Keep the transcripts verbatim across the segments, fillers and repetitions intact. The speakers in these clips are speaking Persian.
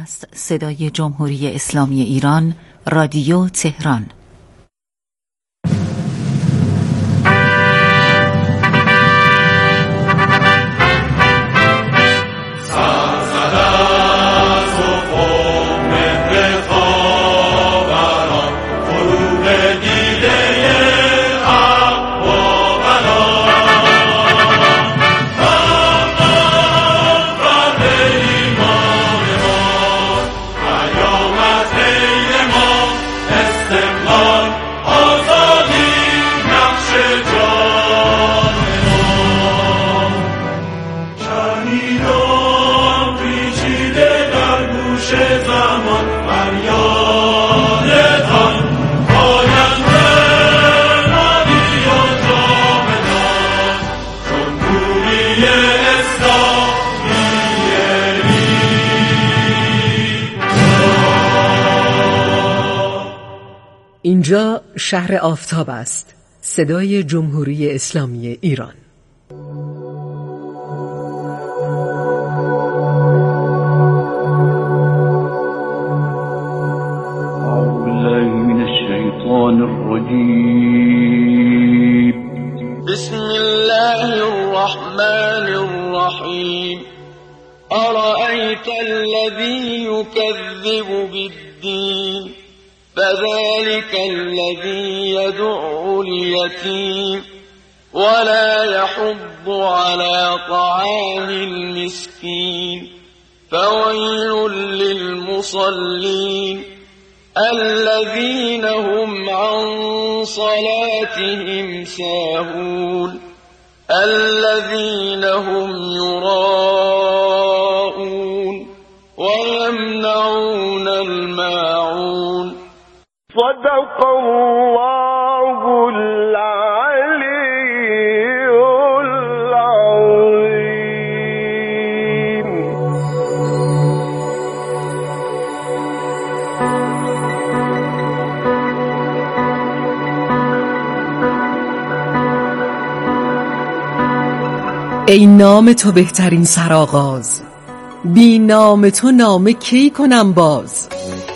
است صدای جمهوری اسلامی ایران، رادیو تهران. اینجا شهر آفتاب است، صدای جمهوری اسلامی ایران. اعوذ بالله من الشیطان الرجیم. بسم الله الرحمن الرحیم. أرأيت الذي يكذب بالدين فذلك الذي يدع اليتيم ولا يحض على طعام المسكين فويل للمصلين الذين هم عن صلاتهم ساهون الذين هم يراءون ويمنعون الماعون. صدق الله العلي العظيم. ای نام تو بهترین سرآغاز، بی نام تو نام کی کنم باز.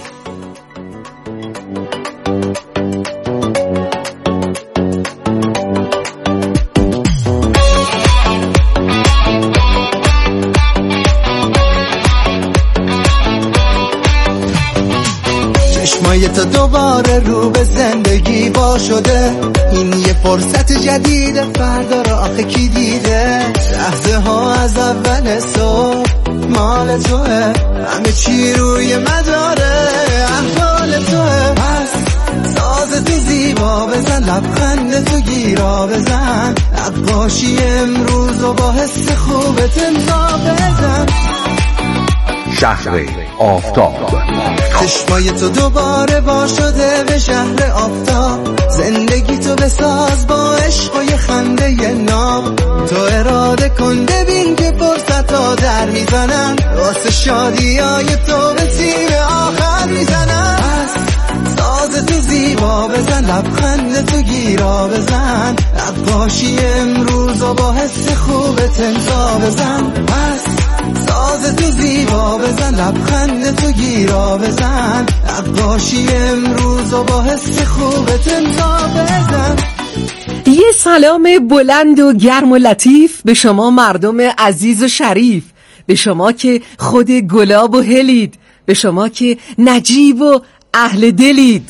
چشمای تو دوباره رو به زندگی با شده، این یه فرصت جدیده، فردا رو آخه کی دیده؟ لحظه ها از اول صبح مال توه، همه چی روی مداره احوال توه. پس ساز تو زیبا بزن، لبخند تو گیرا بزن، نقاشی امروز و با حس خوبت امضا بزن. شهر آفتاب. چشمای تو دوباره وا شده به شهر آفتاب، زندگی تو بساز با عشق و یه خنده ناب. تو اراده کن ببین که فرصت ها در میزنن، واسه شادی های تو به تیر آخر میزنن. پس ساز تو زیبا بزن، لبخند تو گیرا بزن، نقاشی امروز و با حس خوبت امضا بزن. پس ساز تو زیبا بزن، لبخند تو گیرا بزن، نقاشی امروز و با حس خوبت امضا بزن. یه سلام بلند و گرم و لطیف به شما مردم عزیز و شریف، به شما که خود گلاب و هلید، به شما که نجیب و اهل دلید.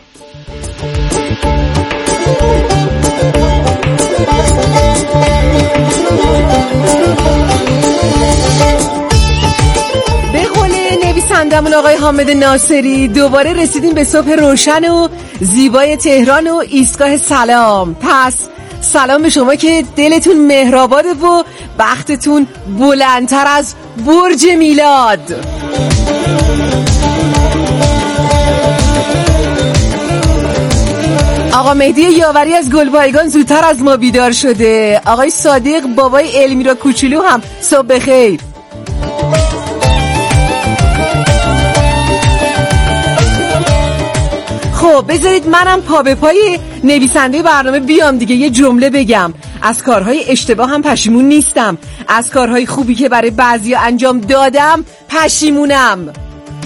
به قول نویسندمون آقای حامد ناصری، دوباره رسیدیم به صبح روشن و زیبای تهران و ایستگاه سلام. پس سلام به شما که دلتون مهرآباده و بختتون بلندتر از برج میلاد. آقا مهدی یاوری از گلبایگان زودتر از ما بیدار شده. آقای صادق بابای المیرا کوچولو هم صبح بخیر. خب بذارید منم پا به پای نویسنده برنامه بیام دیگه، یه جمله بگم. از کارهای اشتباه هم پشیمون نیستم، از کارهای خوبی که برای بعضیا انجام دادم پشیمونم.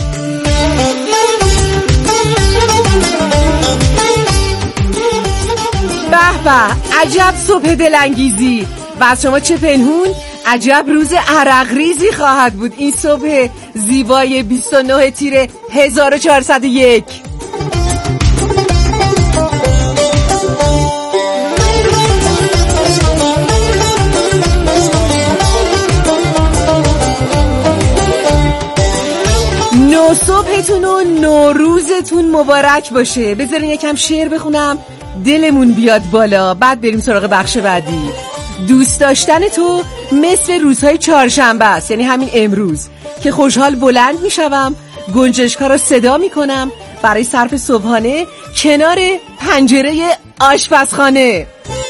به به، عجب صبح دلانگیزی. و از شما چه پنهون؟ عجب روز عرق ریزی خواهد بود این صبح زیبای بیست و نه تیر هزار و چهارصد و یک. نو صبحتون و نوروزتون مبارک باشه. بذارین یکم شعر بخونم دلمون بیاد بالا، بعد بریم سراغ بخش بعدی. دوست داشتن تو مثل روزهای چهارشنبه است، یعنی همین امروز که خوشحال بلند میشم، گنجشکا رو صدا میکنم برای صرف صبحانه کنار پنجره آشپزخانه.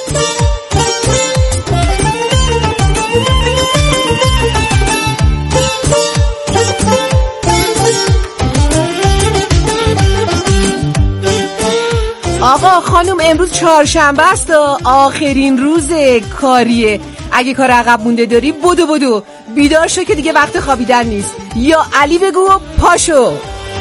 آقا خانم امروز چهارشنبه است و آخرین روز کاریه. اگه کار عقب مونده داری بدو بدو بیدار شو که دیگه وقت خوابیدن نیست. یا علی بگو پاشو.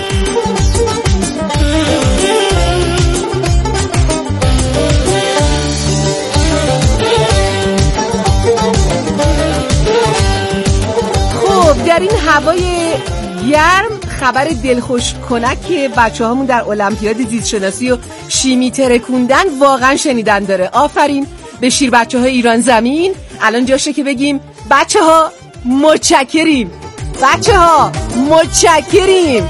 خب در این هوای گرم خبر دلخوش کنک که بچه هامون در المپیاد زیستشناسی و شیمی ترکوندن واقعا شنیدن داره. آفرین به شیر بچه های ایران زمین. الان جاشه که بگیم بچه ها متشکریم، بچه ها متشکریم.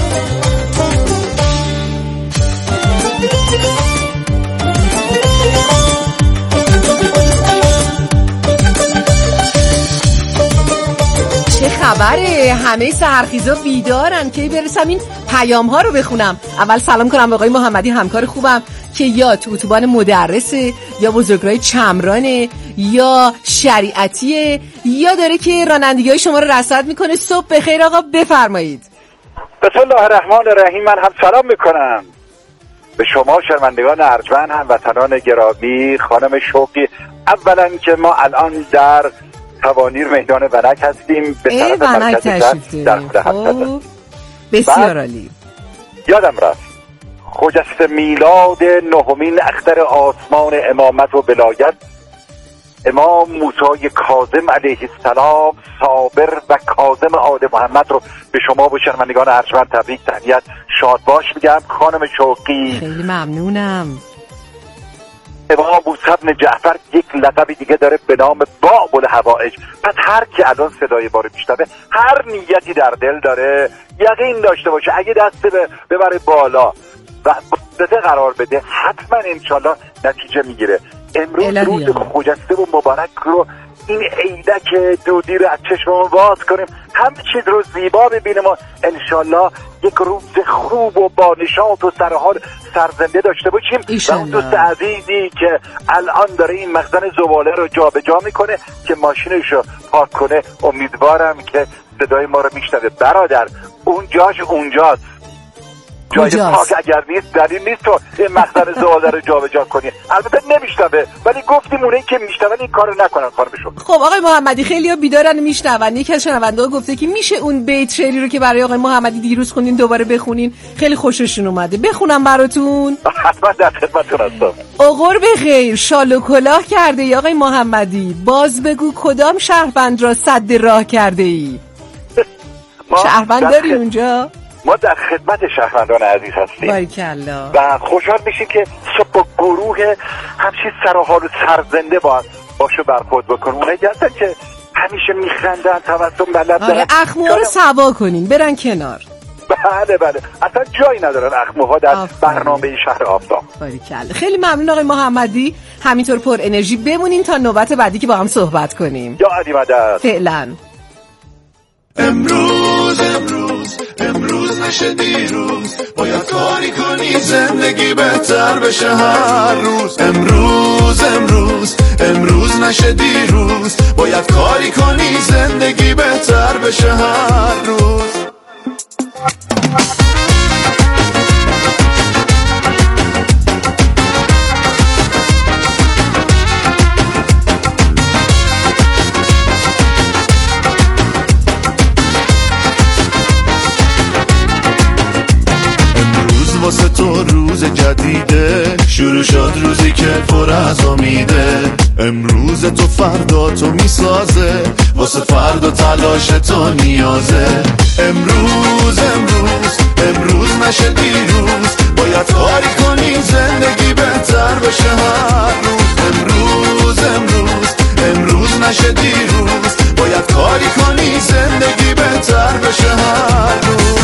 چه خبره؟ همه سحرخیزا بیدارن که برسم این پیام ها رو بخونم. اول سلام کنم به آقای محمدی همکار خوبم که یا تو اتوبان مدرسه یا بزرگراه چمرانه یا شریعتیه یا داره که رانندگی های شما رو رصد میکنه. صبح بخیر آقا، بفرمایید. بسم الله الرحمن الرحیم. من هم سلام میکنم به شما شرمندگان ارجمند، هموطنان گرامی. خانم شوقی، اولا که ما الان در توانیر میدان ونک هستیم به طرف مرکز در در خب بسیار عالی. یادم رفت خجسته میلاد نهمین اختر آسمان امامت و ولایت امام موسی کاظم علیه السلام صابر و کاظم آل محمد رو به شما و شرمندگان ارجمند تبریک تهنیت شاد باش میگم. خانم شوقی خیلی ممنونم. امام موسی بن جعفر یک لقبی دیگه داره به نام باب الحوائج. پس هر کی الان صدای ما رو میشنوه هر نیتی در دل داره یقین داشته باشه اگه دست ببره بالا و بده قرار بده حتما انشالله نتیجه میگیره. امروز روز خجسته و مبارک رو این عیدک دودی رو از چشممون باز کنیم، همه چیز رو زیبا ببینیم و انشالله یک روز خوب و با نشاط و سرحال سرزنده داشته باشیم. و اون دوست عزیزی که الان داره این مخزن زباله رو جا به جا میکنه که ماشینش رو پاک کنه، امیدوارم که صدای ما رو میشنوه. برادر اون جاش اونجاست، جای پاک اگر نیست دلیل نیست تو این مخزن زباله رو جا به جا کنی. البته نمیشنوه ولی گفتیم اونایی که میشنون این کارو نکنن خانمشون. خب آقای محمدی خیلی‌ها بیدارن میشنون. یکی از شنونده‌ها گفته که میشه اون بیت شعری رو که برای آقای محمدی دیروز خوندین دوباره بخونین، خیلی خوششون اومده. بخونم براتون؟ حتما در خدمتتون هستم. عقر به خیر شال و کلاه کرده ای آقای محمدی، باز بگو کدام شهروند را سد راه کرده ای؟ شهروند داری اونجا؟ ما در خدمت شهروندان عزیز هستیم. باریکالله. و خوشحال میشیم که صبح با گروه همچین سر و حال و سرزنده با باشو برخورد بکنیم. اونایی هستن که همیشه میخندن، تبسم بلد دارن. اخموها رو سوا کنین برن کنار. بله بله اصلا جایی ندارن اخموها در برنامه شهر آفتاب. باریکالله. خیلی ممنون آقای محمدی، همینطور پر انرژی بمونین تا نوبت بعدی که با هم صحبت کنیم. یا علی مدد. فعلا. امروز امروز امروز نشه دیروز، باید کاری کنی زندگی بهتر بشه هر روز. امروز امروز امروز نشه دیروز، باید کاری کنی زندگی بهتر بشه هر روز. واسه تو روز جدید دیده شروع شد روزی که پر از امیده. امروز تو فردا تو میسازه، واسه فردا تلاش تو نیازه. امروز امروز امروز نشه دیروز، باید کاری کنی زندگی بهتر بشه هر روز. امروز امروز امروز نشه دیروز، باید کاری کنی زندگی بهتر بشه هر روز.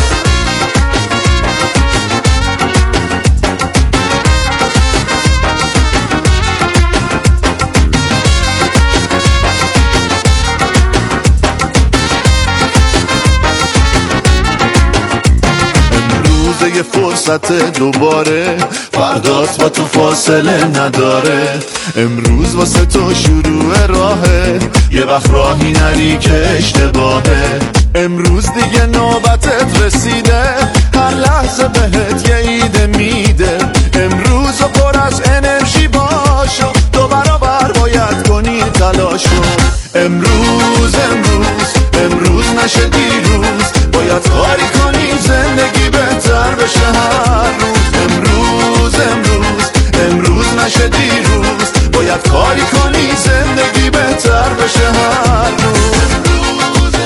یه فرصت دوباره، فردات با تو فاصله نداره. امروز واسه تو شروع راهه، یه وقت راهی نری که اشتباهه. امروز دیگه نوبتت رسیده، هر لحظه بهت یه ایده میده. امروز و پر از انرژی باشو، دو برابر باید کنی تلاشو. امروز امروز امروز نشه دیروز، باید کاری کنی زندگی بهتر بشه هر روز. امروز امروز امروز نشه دیروز، باید کاری کنی زندگی بهتر بشه هر روز. امروز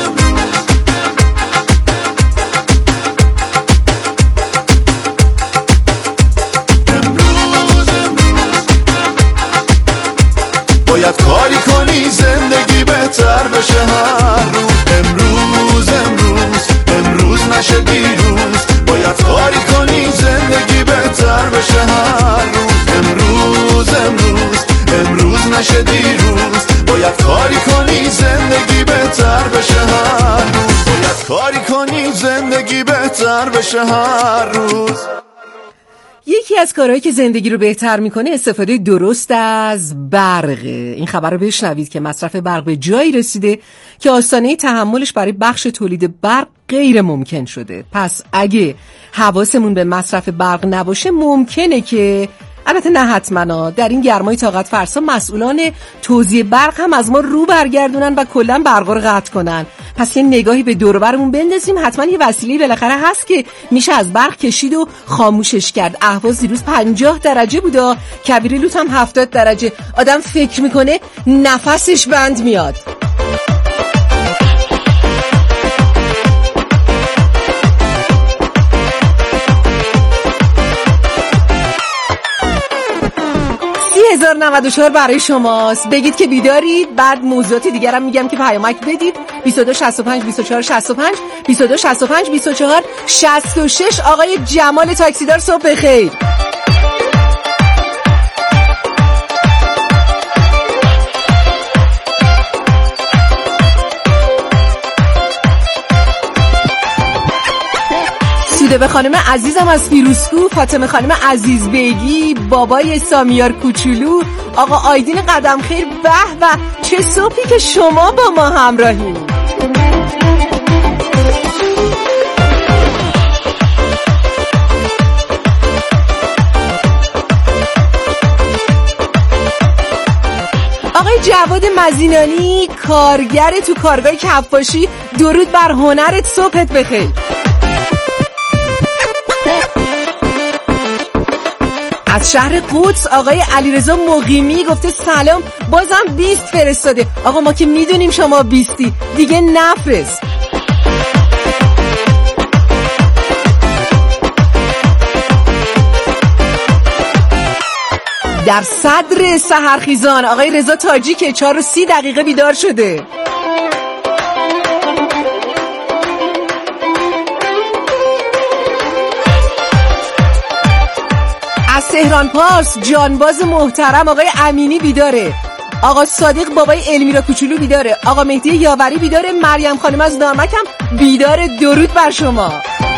امروز امروز باید کاری کنی زندگی بهتر بشه هر روز. امروز امروز امروز نشه دیروز، باید کاری کنی زندگی بهتر بشه هر روز. امروز امروز امروز نشه دیروز، باید کاری کنی زندگی بهتر بشه هر روز. باید کاری کنی زندگی بهتر بشه هر روز. یکی از کارهایی که زندگی رو بهتر میکنه استفاده درست از برق. این خبر رو بشنوید که مصرف برق به جایی رسیده که آستانه تحملش برای بخش تولید برق غیر ممکن شده. پس اگه حواسمون به مصرف برق نباشه، ممکنه که، البته نه حتما، در این گرمای طاقت فرسا مسئولان توزیع برق هم از ما رو برگردونن و کلا برق رو قطع کنن. پس یه نگاهی به دور و برمون بندازیم، حتما یه وسیله بالاخره هست که میشه از برق کشید و خاموشش کرد. اهواز دیروز پنجاه درجه بودا، کویر لوت هم هفتاد درجه. آدم فکر میکنه نفسش بند میاد. هزار و نود و چهار برای شماست. بگید که بیدارید، بعد موضوعات دیگر هم میگم که پیامک بدید. بیست و دو شصت و پنج بیست و چهار شصت و پنج بیست و دو شصت و پنج بیست و چهار شصت و شش. آقای جمال تاکسیدار صبح بخیر. سوده به خانم عزیزم از فیروزکو، فاطمه خانم عزیز بیگی، بابای سامیار کوچولو، آقا آیدین قدم خیر. به به چه صبحی که شما با ما همراهیم. آقای جواد مزینانی، کارگر تو کارگاه کفاشی، درود بر هنرت، صبحت بخیر. از شهر قدس آقای علیرضا مقیمی گفته سلام، بازم بیست فرستاده. آقا ما که میدونیم شما بیستی، دیگه نفرست. در صدر سحرخیزان آقای رضا تاجی که چهار و سی دقیقه بیدار شده. از تهران پارس جانباز محترم آقای امینی بیداره. آقا صادق بابای المیرا کوچولو بیداره. آقا مهدی یاوری بیداره. مریم خانم از نامک هم بیداره. درود بر شما.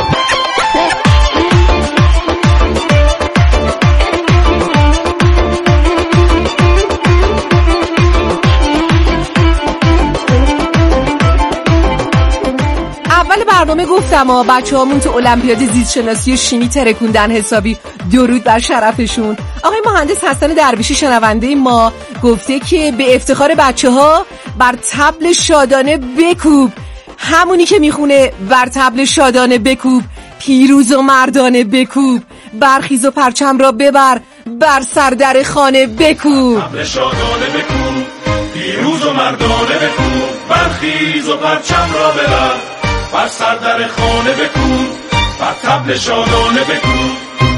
اول برنامه گفتم ها بچه هامون تو المپیاد زیست شناسی و شیمی ترکوندن حسابی. درود بر شرفشون. آقای مهندس حسن درویشی شنونده ما گفته که به افتخار بچه ها بر طبل شادانه بکوب. همونی که میخونه بر طبل شادانه بکوب، پیروز و مردانه بکوب. برخیز و پرچم را ببر، بر سر در خانه بکوب. طبل شادانه بکوب، پیروز و مردانه بکوب، برخیز و پرچم را ببر، بر سر در خانه بکوب، بر طبل شادانه بکوب.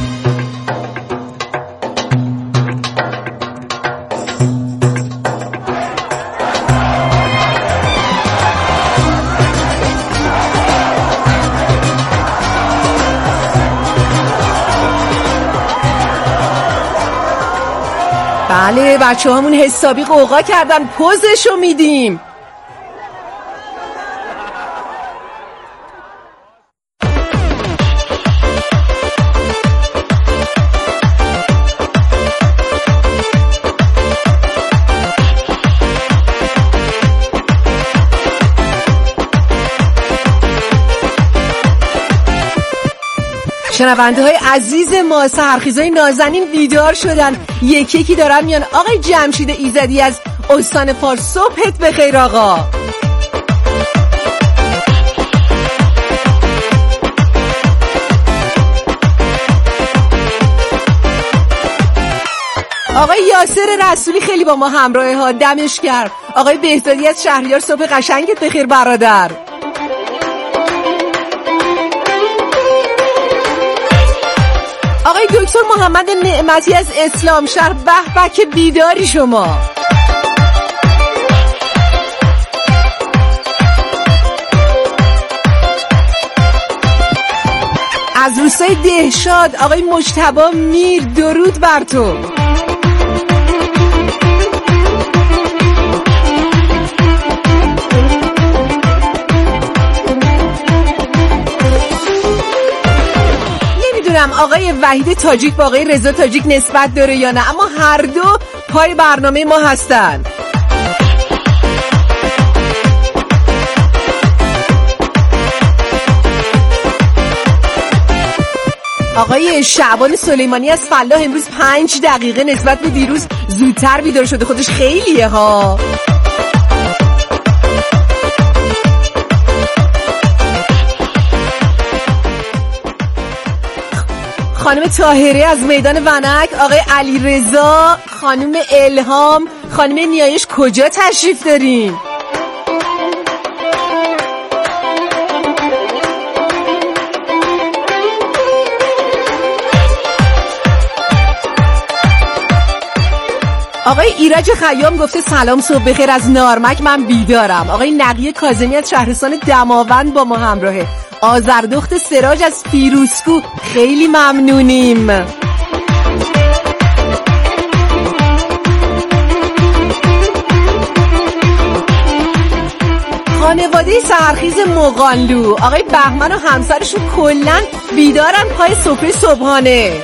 بله بچه همون حسابی قوقا کردن، پوزشو میدیم. شنونده های عزیز ما، سحرخیزای نازنین بیدار شدن، یکی یکی دارن میان. آقای جمشید ایزدی از استان فارس، صبحت بخیر آقا. آقای یاسر رسولی خیلی با ما همراه ها، دمش گرم. آقای بهزادی از شهریار، صبح قشنگت بخیر برادر. آقای دکتر محمد نعمتی از اسلام شهر، به به که بیداری شما. از روستای دهشاد آقای مجتبی میر، درود بر تو. آقای وحید تاجیک با آقای رضا تاجیک نسبت داره یا نه، اما هر دو پای برنامه ما هستن. آقای شعبان سلیمانی از فلاح امروز پنج دقیقه نسبت به دیروز زودتر بیدار شده، خودش خیلیه ها. خانم طاهره از میدان ونک، آقای علی رضا، خانم الهام، خانم نیایش، کجا تشریف دارین؟ آقای ایرج خیام گفته سلام صبح بخیر از نارمک، من بیدارم. آقای نقی کاظمی از شهرستان دماوند با ما همراهه. آذردخت سراج از فیروزکو، خیلی ممنونیم. خانواده سحرخیز مغانلو، آقای بهمن و همسرشون کلن بیدارن پای سفره صبحانه.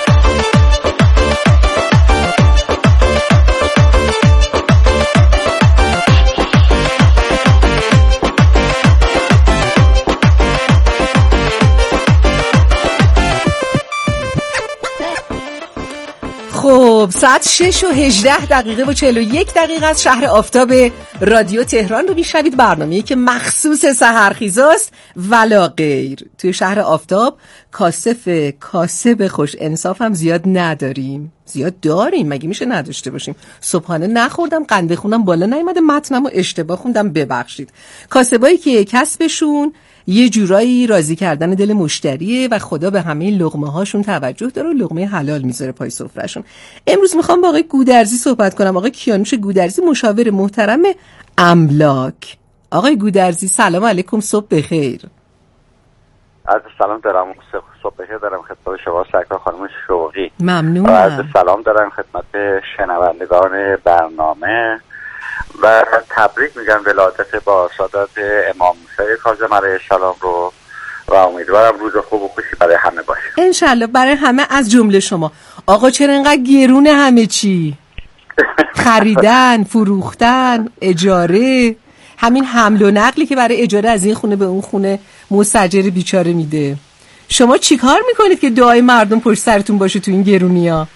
خب ساعت شش و هجده دقیقه و چهل و یک دقیقه از شهر آفتاب رادیو تهران رو میشنوید. برنامه‌ای که مخصوص سحرخیزاست ولا غیر. توی شهر آفتاب کاسف کاسب خوش انصاف هم زیاد نداریم. زیاد داریم، مگه میشه نداشته باشیم؟ صبحانه نخوردم، قنده خونم بالا نیومده، متنم و اشتباه خوندم، ببخشید. کاسبایی که کسبشون یه جورایی راضی کردن دل مشتریه و خدا به همه لقمه هاشون توجه داره و لقمه حلال میذاره پای سفرهشون. امروز میخوام با آقای گودرزی صحبت کنم. آقای کیانوش گودرزی، مشاور محترم املاک. آقای گودرزی سلام علیکم، صبح بخیر. عرض سلام دارم، صبح بخیر دارم خدمت شما سرکار خانم شوقی. ممنونم. عرض سلام دارم خدمت شنوندگان برنامه و تبریک میگم ولادت با سادات امام موسی کاظم علیه السلام رو و امیدوارم روز خوب و خوشی برای همه باشه انشالله، برای همه از جمله شما. آقا چرا اینقدر گرونه همه چی؟ خریدن، فروختن، اجاره، همین حمل و نقلی که برای اجاره از این خونه به اون خونه مستاجر بیچاره میده. شما چی کار میکنید که دعای مردم پشت سرتون باشه تو این گرونی ها؟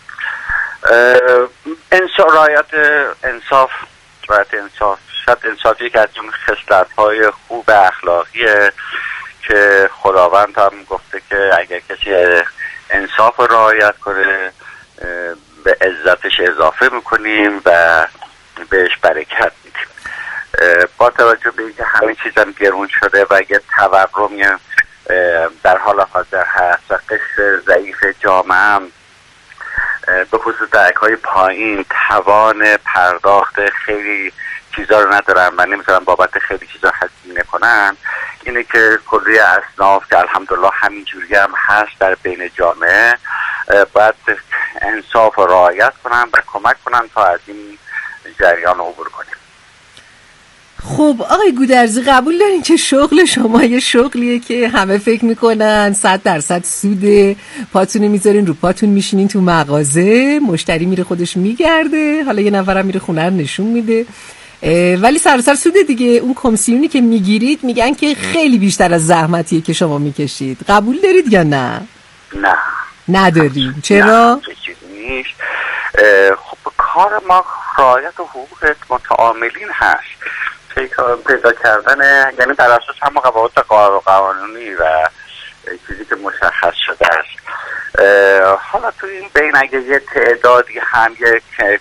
انصاف، رعایت انصاف رعایت انصاف شاید انصافی که از اون خصلت‌های خوب اخلاقیه که خداوند هم گفته که اگر کسی انصاف رو رعایت کنه به عزتش اضافه میکنیم و بهش برکت میدیم. با توجه به اینکه همه چیزم گرون شده و یه تورم در حال حاضر هست و قشر ضعیف جامعه هم به خصوص درک‌های پایین توان پرداخت خیلی چیزا رو ندارن و نمیتونن بابت خیلی چیزا هزینه کنن، اینه که کلیه اصناف که الحمدلله همینجوری هم هست در بین جامعه باید انصاف و رعایت کنن و کمک کنن تا از این جریان عبور کنیم. خب آقای گودرزی قبول دارین که شغل شما یه شغلیه که همه فکر میکنن صد درصد سوده، پاتونو میذارین رو پاتون میشینین تو مغازه، مشتری میره خودش میگرده، حالا یه نفرم میره خونه رو نشون میده، ولی سراسر سوده دیگه. اون کمیسیونی که میگیرید میگن که خیلی بیشتر از زحمتیه که شما میکشید. قبول دارید یا نه؟ نه نداریم. چرا؟ نه خب کار ما رعایت حقوق متعاملین هست، پیدا کردن، یعنی بر اساس هم قواعد قانونی و چیزی که مشخص شده است. حالا تو این بین اگه یه تعدادی هم یک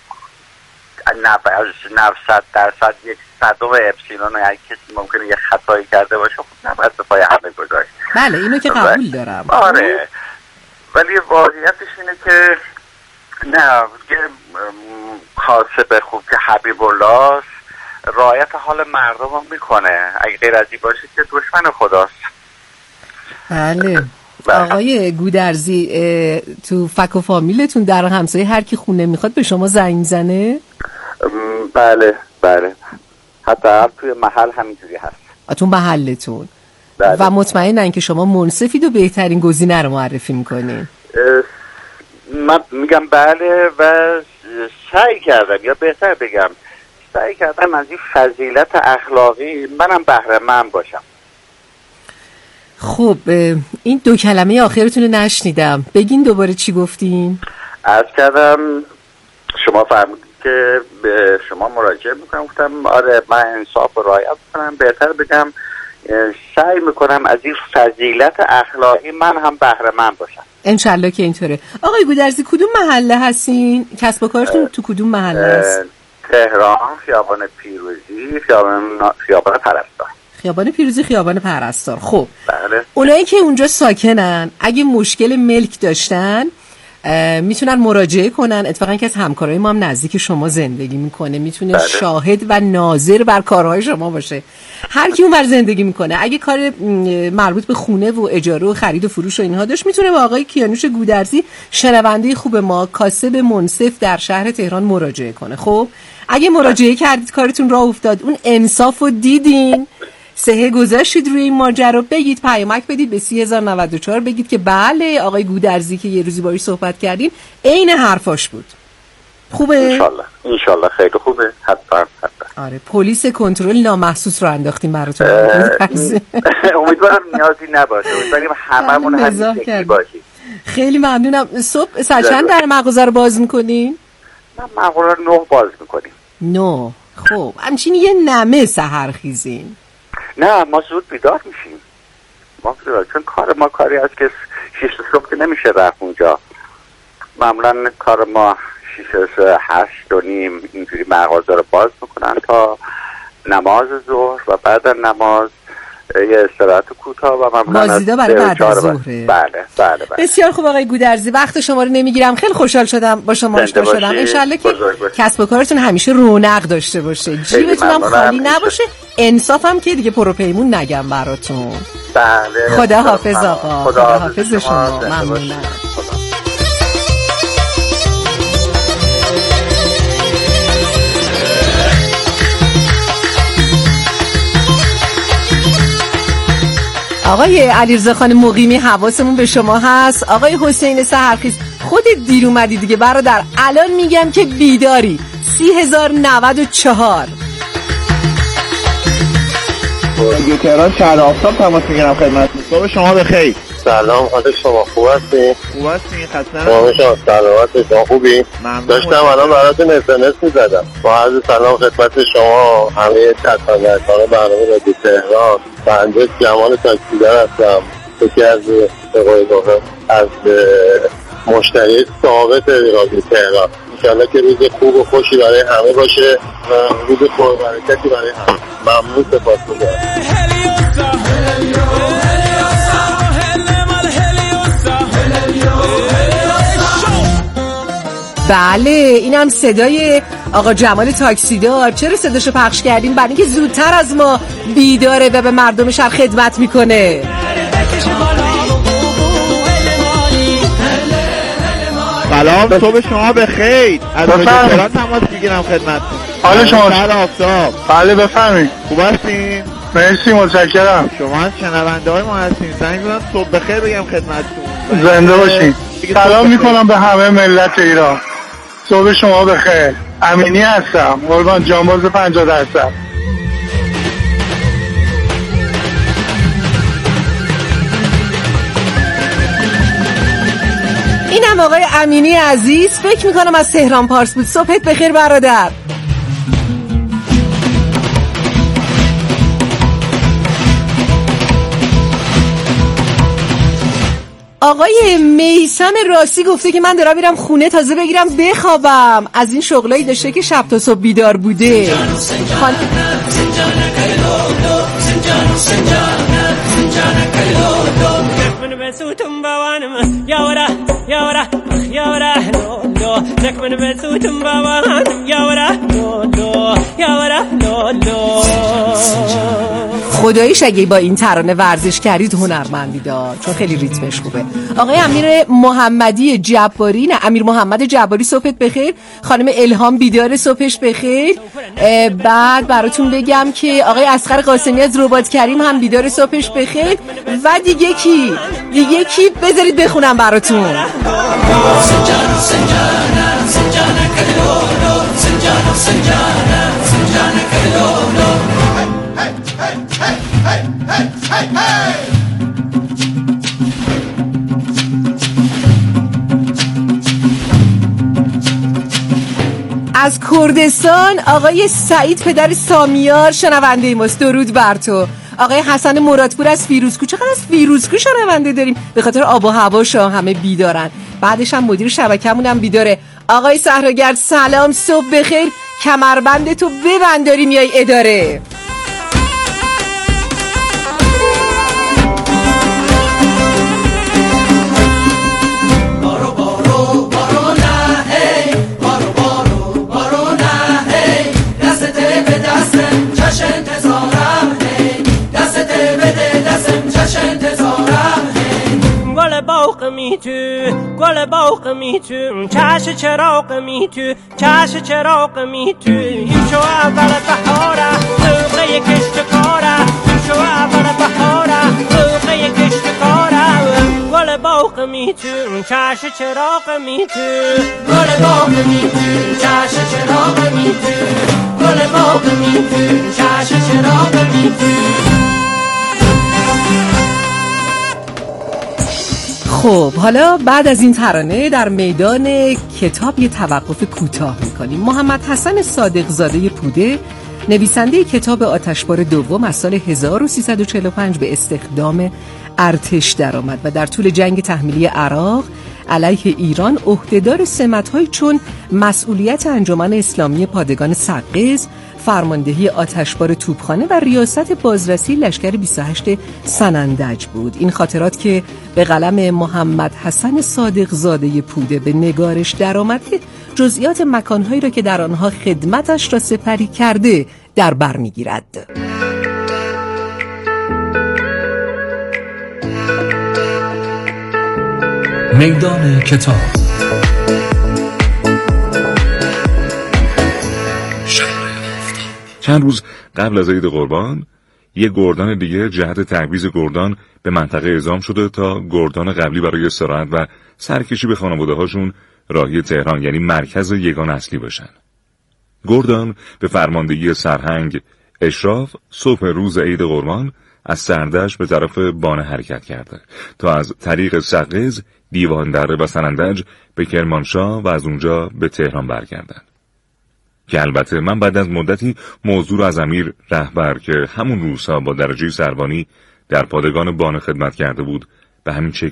نوصد درصد یک صدم اپسیلون اگه کسی ممکنه یه خطایی کرده باشه، خب نباید به پای همه گذاشت. بله اینو که قبول دارم. آره ولی واقعیتش اینه که نه کاسب خوب که حبیب الله رعایت حال مردم هم میکنه، اگه غیر از این باشه که دشمن خداست. بله آقای گودرزی تو فک و فامیلتون در همسایه هر کی خونه میخواد به شما زنگ زنه؟ بله بله حتی توی محل همینجوری هست. تو محلتون؟ بله. و مطمئنن که شما منصفید و بهترین گزینه رو معرفی میکنین؟ من میگم بله و سعی کردم، یا بهتر بگم سعی کردم از این فضیلت اخلاقی منم بهره مند باشم. خب این دو کلمه آخرتون رو نشنیدم، بگین دوباره چی گفتین؟ عرض کردم شما فرمودید که به شما مراجعه میکنم، گفتم آره من انصاف و رعایت کنم، بهتر بگم سعی میکنم از این فضیلت اخلاقی من هم بهره مند باشم. انشالله که اینطوره. آقای گودرزی کدوم محله هستین؟ کسب و کارتون تو کدوم محله هست؟ تهران، خیابان پیروزی، خیابان خیابان پرستار. خیابان پیروزی، خیابان پرستار. خب بله. اونایی که اونجا ساکنن اگه مشکل ملک داشتن میتونن مراجعه کنن. اتفاقا که از همکارای ما هم نزدیک شما زندگی میکنه، میتونه بله. شاهد و ناظر بر کارهای شما باشه. هر کی اونور زندگی میکنه اگه کار مربوط به خونه و اجاره و خرید و فروش و اینها داشت، میتونه با آقای کیانوش گودرزی، شنونده خوب ما، کاسب منصف در شهر تهران مراجعه کنه. خب اگه مراجعه کردید کارتون راه افتاد، اون انصافو دیدین، سهه گذاشتید روی این ماجرا، بگید پیامک بدید به سی هزار و نود و چهار، بگید که بله آقای گودرزی که یه روزی باهاش صحبت کردیم عین حرفاش بود. خوبه؟ انشالله انشالله خیلی خوبه. حتما حتما. آره پلیس کنترل نامحسوس رو انداختیم براتون. امیدوارم نیازی نباشه، امیدواریم هممون همین باشیم. خیلی ممنونم. صبح ساعت چند در مغازه رو باز میکنین؟ من مغازه رو نه باز میکنیم. نه. خب همچین یه نمه سحرخیزین؟ نه ما زود بیدار میشیم. ما بیدار. چون کار ما کاری هست که شیش صبح که نمیشه رفت اونجا. معمولا کار ما شیش هشت و نیم اینجوری مغازه رو باز میکنن تا نماز ظهر و بعد نماز یه استراحت کوتاه و معمولا بازدیدا برای بعد از ظهره. بله بله بله. بسیار خوب آقای گودرزی، وقت شما رو نمیگیرم، خیلی خوشحال شدم با شما آشنا شدم. انشالله که کسب و کارتون همیشه رونق داشته باشه، جیبتون هم خالی نباشه، انصافم که دیگه پروپیمون نگم براتون. بله. خدا حافظ آقا. خدا حافظ شما. ممنونم. آقای علیرضا خان مقیمی حواسمون به شما هست. آقای حسین سحرخیز خودت دیر اومدی دیگه برادر، الان میگم که بیداری. سی هزار نود و چهار رادیو تهران شهر آفتاب تماس میگیرم خدمتتون. صبح شما بخیر. سلام، حال شما خوب هستی؟ خوب هستی؟ خسته نباشید. شما سلامت شما خوبی؟ داشتم الان براتون اس‌ام-اس می‌زدم. با عرض سلام خدمت شما همه تطبیقات برنامه رادیو تهران. بنده جمال تاکسیدار هستم. یکی از بقای دارم از مشتری ثابت رادیو تهران. انشاءالله که روز خوب و خوشی برای همه باشه و روز پربرکتی برای همه. ممنون، سپاسگزارم. بله، اینم صدای آقا جمال تاکسیدار. چرا صداشو پخش کردیم؟ برای اینکه زودتر از ما بیداره و به مردم شهر خدمت میکنه. سلام، صبح شما بخیر. از رادیو تهران تماس میگیرم خدمتتون. حال شما؟ سلام آفتاب. بله بفرمایید. خوب هستین؟ مرسی، متشکرم. شما از شنونده های ما هستین. سعی می‌کنم صبح بخیر بگم خدمتتون. زنده باشین. سلام میکنم به همه ملت ایران. صبح شما بخیر. امینی هستم، قربان جانباز پنجاه درصد. اینم آقای امینی عزیز، فکر میکنم از تهران پارس بود. صبحت بخیر برادر. آقای میثم راسی گفته که من دارم میرم خونه تازه بگیرم بخوابم. از این شغلایی داشته که شب تا صبح بیدار بوده. خان... خداییش اگه با این ترانه ورزش کردید هنرمندی دار، چون خیلی ریتمش خوبه. آقای امیر محمدی جباری، نه امیر محمد جباری، صبحت بخیر. خانم الهام بیدار، صبحش بخیر. بعد براتون بگم که آقای اصغر قاسمی از رباط کریم هم بیدار، صبحش بخیر. و دیگه کی دیگه کی بذارید بخونم براتون. از کردستان آقای سعید پدر سامیار شنونده ماست، درود بر تو. آقای حسن مرادپور از فیروزکو، چقدر از فیروزکو شنونده داریم، به خاطر آب و هواشا همه بیدارن. بعدش هم مدیر شبکه‌مون هم بیداره. آقای صحراگرد سلام، صبح بخیر. کمربند تو ببند داری میای اداره. می تو گل باغ می تو چش چراغ می تو چش چراغ می تو این شو اول بهاره موقع کشت کاره این شو اول بهاره موقع کشت کاره گل باغ می تو چش چراغ می تو گل باغ می تو چش چراغ می تو گل باغ می تو چش چراغ می تو. خب حالا بعد از این ترانه در میدان کتاب یه توقف کوتاه میکنیم. محمد حسن صادق زاده پوده، نویسنده کتاب آتشبار دوم، از سال هزار و سیصد و چهل و پنج به استخدام ارتش درآمد و در طول جنگ تحمیلی عراق علیه ایران عهدهدار سمت‌هایی چون مسئولیت انجمن اسلامی پادگان سقز، فرماندهی آتشبار توپخانه و ریاست بازرسی لشکر بیست و هشت سنندج بود. این خاطرات که به قلم محمد حسن صادق زاده پوده به نگارش درآمد، جزئیات مکانهایی را که در آنها خدمتش را سپری کرده در بر می‌گیرد. میدان کتاب. چند روز قبل از عید قربان یک گردان دیگه جهت تعویض گردان به منطقه اعزام شده تا گردان قبلی برای استراحت و سرکشی به خانواده هاشون راهی تهران، یعنی مرکز یگان اصلی باشن. گردان به فرماندهی سرهنگ اشراف صبح روز عید قربان از سردش به طرف بانه حرکت کرده تا از طریق سقز، دیواندره و سنندج به کرمانشاه و از اونجا به تهران برگردن. که البته من بعد از مدتی موضوع رو از امیر رهبر که همون روزها با درجه سروانی در پادگان بانه خدمت کرده بود به همین شکل